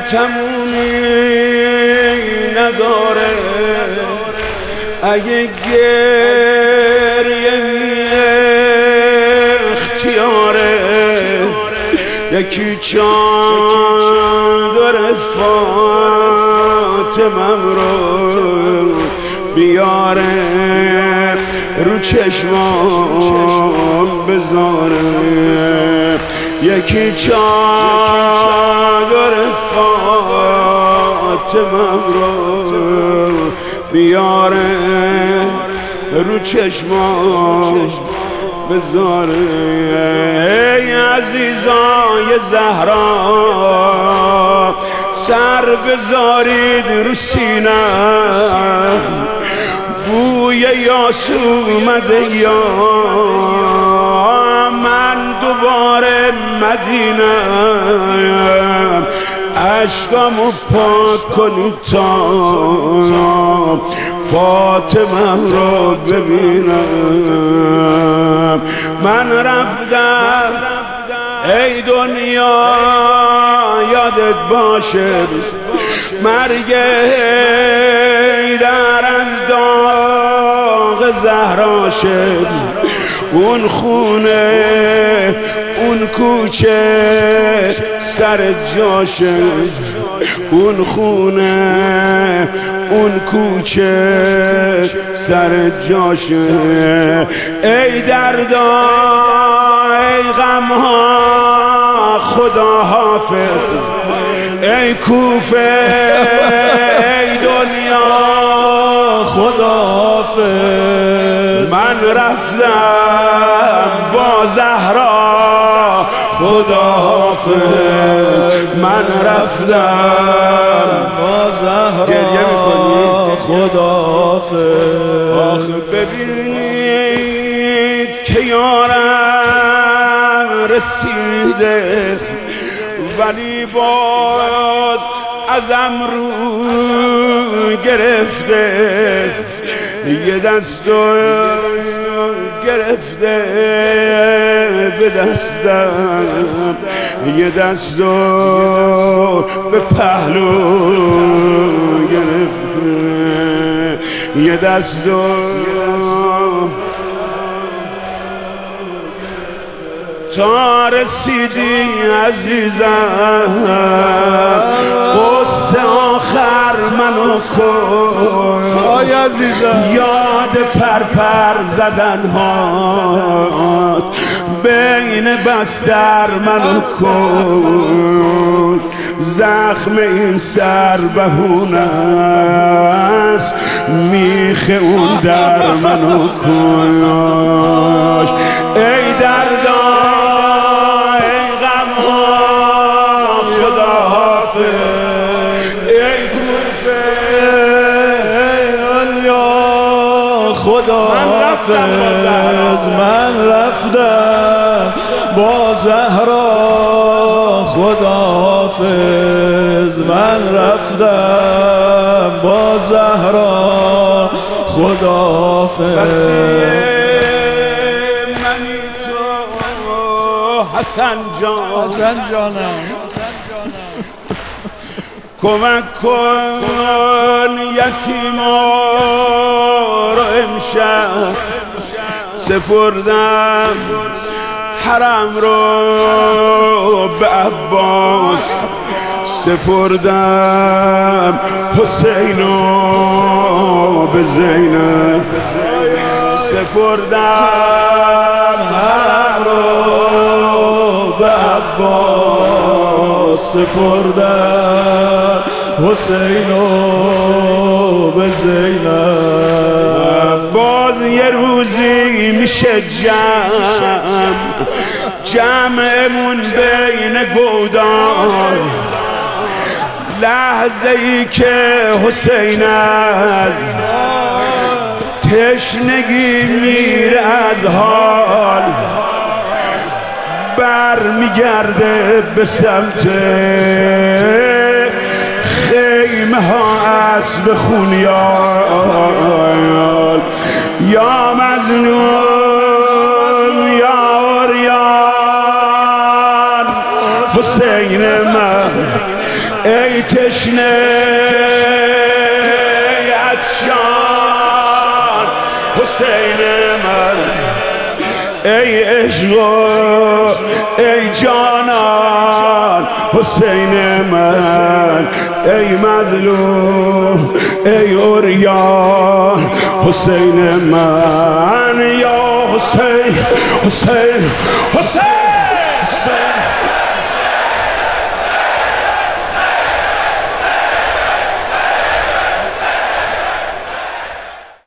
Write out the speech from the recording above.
تمومی نداره، اگه گریه اختیاره، یکی چادر فاطمم رو بیاره رو چشمام بذاره، یکی چادر فاطمم رو بیاره رو چشمام بذاره. ای عزیزای زهرا سر بذارید رو سینم، بوی یاس اومده یا من دوباره مدینم، عشقامو پاک کنید تا فاطمم رو ببینم. من رفتم ای دنیا یادت باشه، مرگ در از داغ زهرا شد، اون خونه اون کوچه سر جاشه، اون خونه اون کوچه سر جاشه. ای دردا ای غمها خدا حافظ، ای کوفه ای دنیا خدا حافظ. من رفتم با زهرا خدا حافظ، من رفتم با زهرا خدا حافظ. آخه ببینید که یارم رسیده، ولی باز ازم رو گرفته، یه دستو گرفته به دستم، یه دستو به پهلو گرفته، یه دستو تا رسیدی عزیزم، قصه آخر منو کن یاد پرپر زدن هات، بین بستر منو کن، زخم این سر بهونه است، میخ اون در منو کن. ای دردا ای غمها خدا حافظ، ای کوفه ای علیا خدا حافظ. من رفتم با زهرا خدا حافظ، من رفتم با زهرا خدا حافظ. حسن جانم کمک کن یتیما رو امشب، سپردم حرم رو به عباس، سپردم حسین رو به زینب، سپردم حرم رو به عباس، سپردم حسین رو به زینب. باز یه روزی میشه جمعمون بین گودان، لحظه ای که حسین از تشنگی میره از حال، بر میگرده به سمت خیمه ها اسب خونیال، یا مظلوم یا عریان حسین من، ای تشنه عطشان حسین من، ای عشق ای جانان حسین من، ای مظلوم ای عریان حسین من، یا حسین حسین حسین